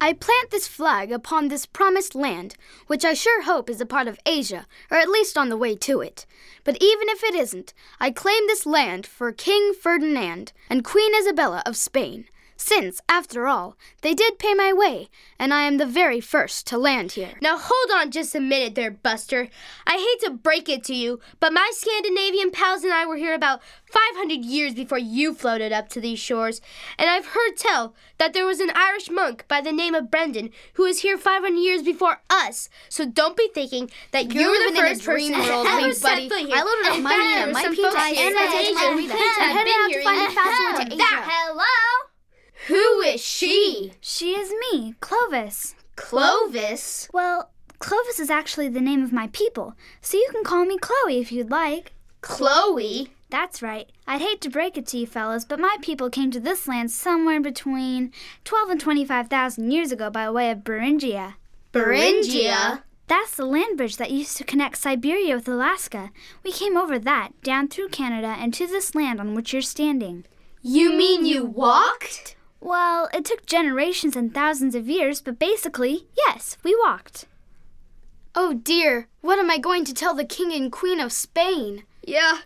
I plant this flag upon this promised land, which I sure hope is a part of Asia, or at least on the way to it. But even if it isn't, I claim this land for King Ferdinand and Queen Isabella of Spain, since, after all, they did pay my way, and I am the very first to land here. Now hold on just a minute there, Buster. I hate to break it to you, but my Scandinavian pals and I were here about 500 years before you floated up to these shores, and I've heard tell that there was an Irish monk by the name of Brendan who was here 500 years before us. So don't be thinking that you're the first person world, ever please, buddy. set foot here. I loaded up my some pizza folks and here I in did Asia my who pizza claim to and have headed been out here to find in a fast way to Asia. Hello? Who is she? She is me, Clovis. Clovis? Well, Clovis is actually the name of my people, so you can call me Chloe if you'd like. Chloe? That's right. I'd hate to break it to you fellas, but my people came to this land somewhere between 12 and 25,000 years ago by way of Beringia. Beringia? That's the land bridge that used to connect Siberia with Alaska. We came over that, down through Canada, and to this land on which you're standing. You mean you walked? Well, it took generations and thousands of years, but basically, yes, we walked. Oh dear, what am I going to tell the King and Queen of Spain? Yeah,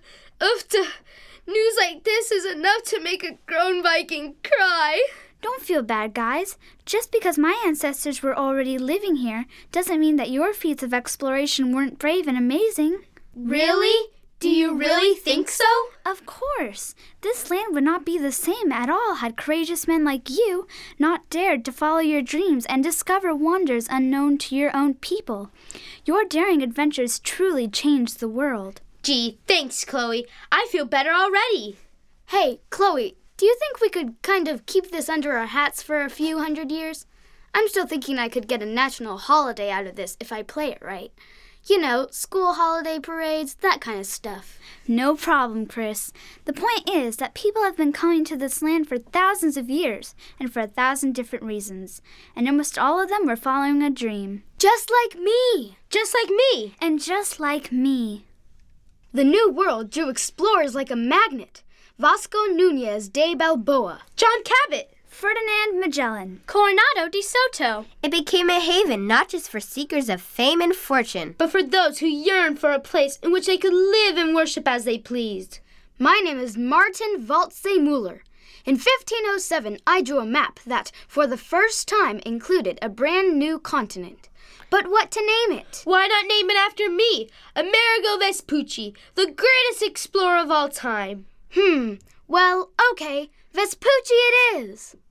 news like this is enough to make a grown Viking cry. Don't feel bad, guys. Just because my ancestors were already living here doesn't mean that your feats of exploration weren't brave and amazing. Really? Do you really think so? Of course. This land would not be the same at all had courageous men like you not dared to follow your dreams and discover wonders unknown to your own people. Your daring adventures truly changed the world. Gee, thanks, Chloe. I feel better already. Hey, Chloe, do you think we could kind of keep this under our hats for a few hundred years? I'm still thinking I could get a national holiday out of this if I play it right. You know, school holiday parades, that kind of stuff. No problem, Chris. The point is that people have been coming to this land for thousands of years, and for 1,000 different reasons. And almost all of them were following a dream. Just like me! Just like me! And just like me. The New World drew explorers like a magnet. Vasco Núñez de Balboa. John Cabot. Ferdinand Magellan. Coronado de Soto. It became a haven not just for seekers of fame and fortune, but for those who yearned for a place in which they could live and worship as they pleased. My name is Martin Waltze Muller. In 1507, I drew a map that, for the first time, included a brand new continent. But what to name it? Why not name it after me, Amerigo Vespucci, the greatest explorer of all time? Well, okay, Vespucci it is.